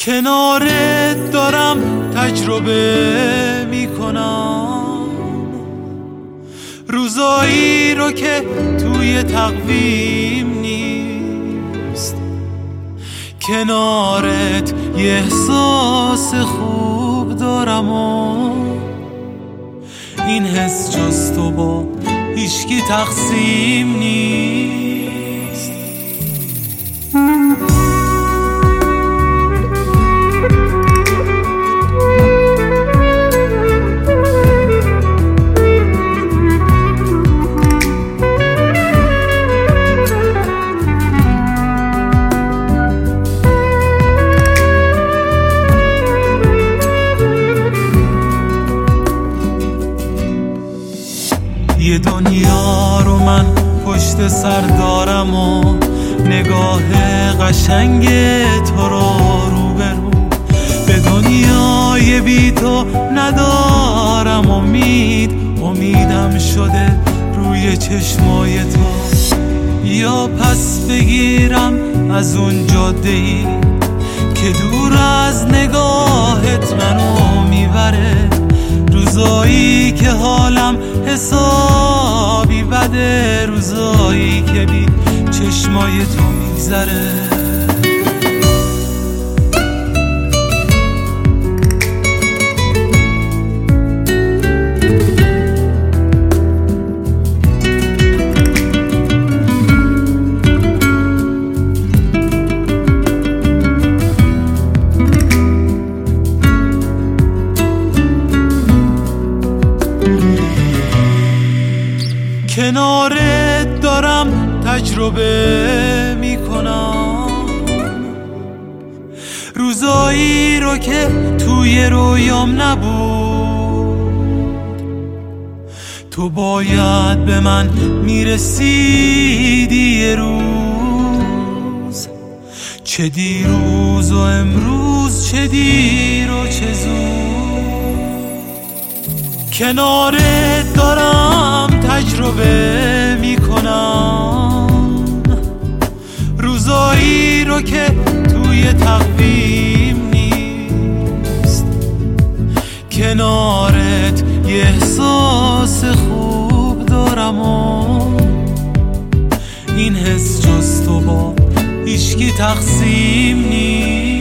کنارت دارم تجربه میکنم روزایی رو که توی تقویم نیست. کنارت یه احساس خوب دارم و این حس جز تو با هیچکی تقسیم نیست. یه دنیا رو من پشت سر دارم و نگاه قشنگ تو رو روبرو. به دنیای بی تو ندارم امیدم شده روی چشمای تو. یا پس بگیرم از اون جاده‌ای که دور از نگاهت منو میبره، روزایی که حالم حسابی بده، روزایی که بی چشمای تو میگذره. کنارت دارم تجربه میکنم روزایی رو که توی رویام نبود. تو باید به من میرسیدی یه روز، چه دیروز و امروز، چه دیر و چه زود. کنارت دارم تجربه میکنم روزایی رو که توی تقویم نیست. کنارت یه احساس خوب دارم و این حس جز تو با هیچکی تقسیم نیست.